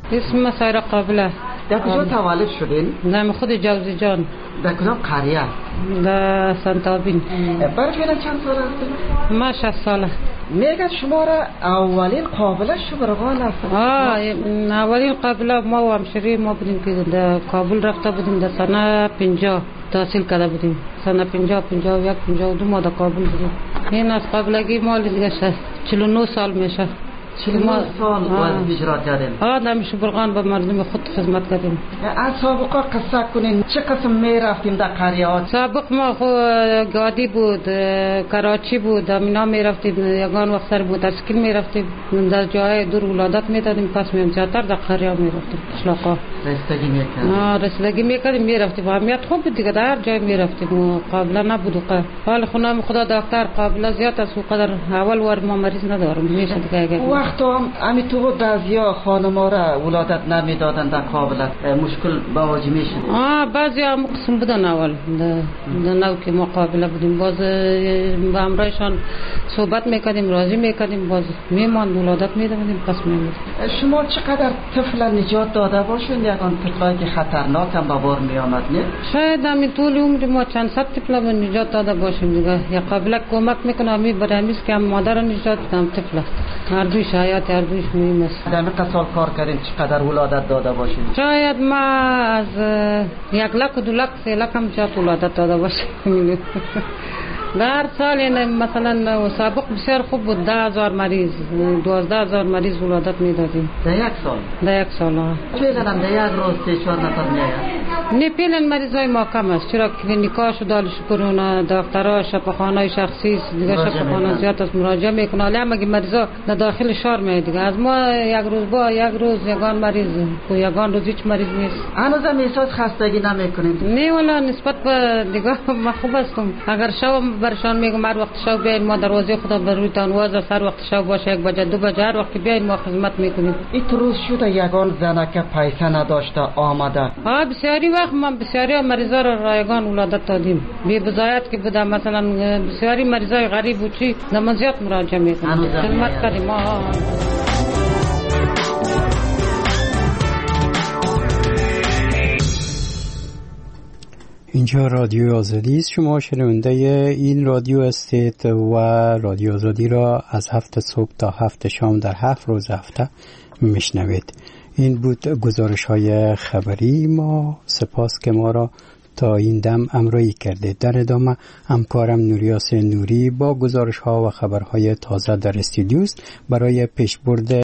اسم سایرا قابله. در کجا تولد شدین؟ در خود جوزی جان. در کدام قریه؟ در سنتابین. برای فعلا چند سال هستید؟ ما 60 ساله. میگه شما را اولین قابله شبرغان هستید؟ اولین قابله ما و همشری ما بودیم که در کابل رفته بودیم در سنه 50 تحصیل کرده بودیم. سنه 50 51 52 ما در کابل بودیم. این از قابلگی ما دیگه 49 سال میشه. 49 سال وظیفه اجرا کردین؟ در شبرغان به مردم خود خدمت کردیم. از سابقا قصه کنین چه قسم میرفتیم در قریه ها؟ سابق ما گادی بود، کراچی بود، امینا میرفتیم، یگان وقت سر بود اسکیل میرفتیم، در جای دور ولادت میدادیم، پس میامزیاتر در قریه میرفتیم. اشلاقا رسیدگی میکردیم؟ رسیدگی میکردیم میرفتیم. اهمیت خوب بود دیگه، در جای میرفتیم. قابله نبود. حال خونم خدا دکتر قابله زیاد است، قدر اول وار ما مریض ندارم میشه دیگه. وقت هم امی تو بعضیا خانما را ولادت نمیدادن در کابل، مشکل باوجه میشد؟ بعضی هم قسم بودن اول در نو که مقابله بودیم، باز با همراهشان صحبت میکردیم، راضی میکردیم، باز میمان ولادت میدادیم، پس میمون. شما چقدر طفل نجات داده باشین؟ یکان طفلایی که خطرناک هم به بار میامد نه؟ شاید همین طول عمر ما چند صد طفل به نجات داده باشیم دیگه. یا قابله کمک میکنه همی برای همیست که هم مادر نجات دادم طفل هر دویش حیات هر دویش مهم است. در این سال کار کردین چقدر ولادت داده باشین؟ شاید ما از 1 لک و 2 لک 3 لک هم جات ولادت داده باشیم. در سال مثلا سابق بسیار خوب بود، 10,000 مریض 12,000 مریض ولادت میدادیم در یک سال؟ در یک سال. فعلا هم در یک روز 3-4 نفر میاد؟ نه فعلا مریضای ما کم است، چرا کلینیکاش دالش کرونا دکترها شفاخانه شخصی دیگه شفاخانه زیاد است مراجعه میکنه. ولی هم مریضا در داخل شهر میاد دیگه. از ما یک روز با یک روز یگان مریض و یگان روز هیچ مریض نیست. هنوز هم احساس خستگی نمیکنید؟ نه والا نسبت به دیگه ما خوب هستم. اگر شب برشان میگم هر وقت شب بیاین ما دروازه خدا بر رویتان واز است، هر وقت شب باشه 1 بجه 2 بجه هر وقت بیاین ما خدمت میکنیم. این روز شده یگان زنک پیسه نداشته آمده؟ بسیاری وقت ما بسیاری مریضا را رایگان ولادت دادیم. بی بضایت که بوده مثلا بسیاری مریضای غریب بود چی نمازیات مراجعه میکنیم، خدمت کردیم ما. اینجا رادیو آزادی است. شما شنونده این رادیو هستید و رادیو آزادی را از 7 صبح تا 7 شام در 7 روز هفته میشنوید. این بود گزارش های خبری ما. سپاس که ما را تا این دم همراهی کرده. در ادامه همکارم نوریاس نوری با گزارش ها و خبرهای تازه در استودیوست برای پیشبرد